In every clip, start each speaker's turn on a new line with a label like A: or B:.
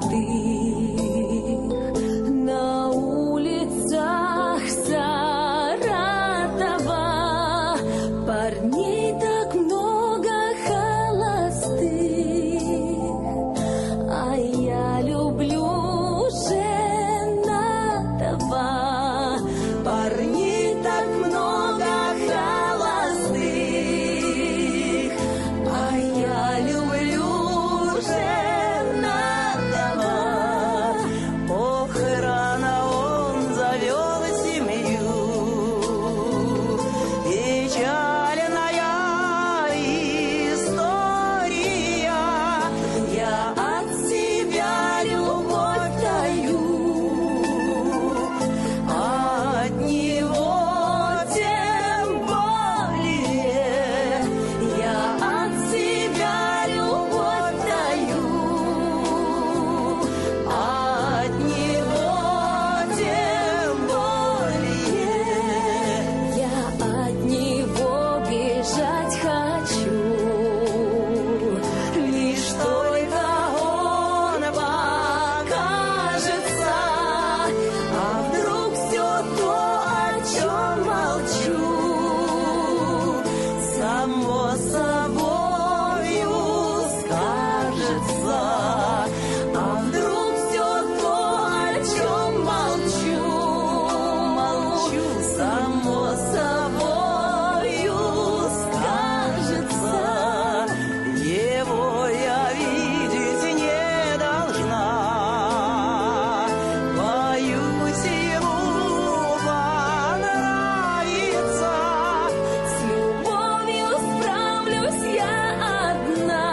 A: на улицах Саратова. Парней так много холостых, а я люблю женатого. Парней так много холостых, а я люблю женатого.
B: Ох, рано он завел семью, печальная история.
A: Я от себя любовь даю,
B: От него
A: тем более. Я от себя любовь даю,
B: от него тем более.
A: я от него бежать хочу. Лишь только он покажется, а вдруг все то, о чем молчу,
B: Само собою скажется,
A: а вдруг все то, о чем молчу,
B: само собою скажется. Его я видеть не должна, боюсь ему понравится.
A: с любовью справлюсь я одна,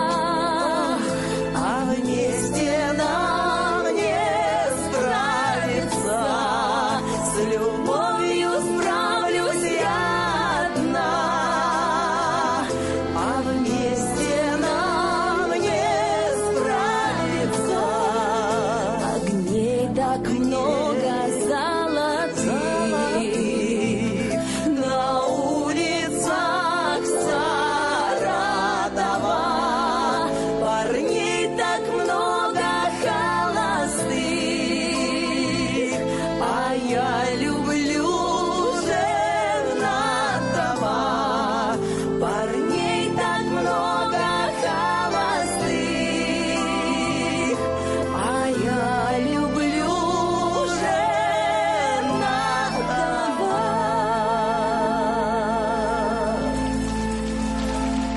B: А вместе нам не справиться. С любовью справлюсь я одна, а вместе нам не справиться.
A: огней так много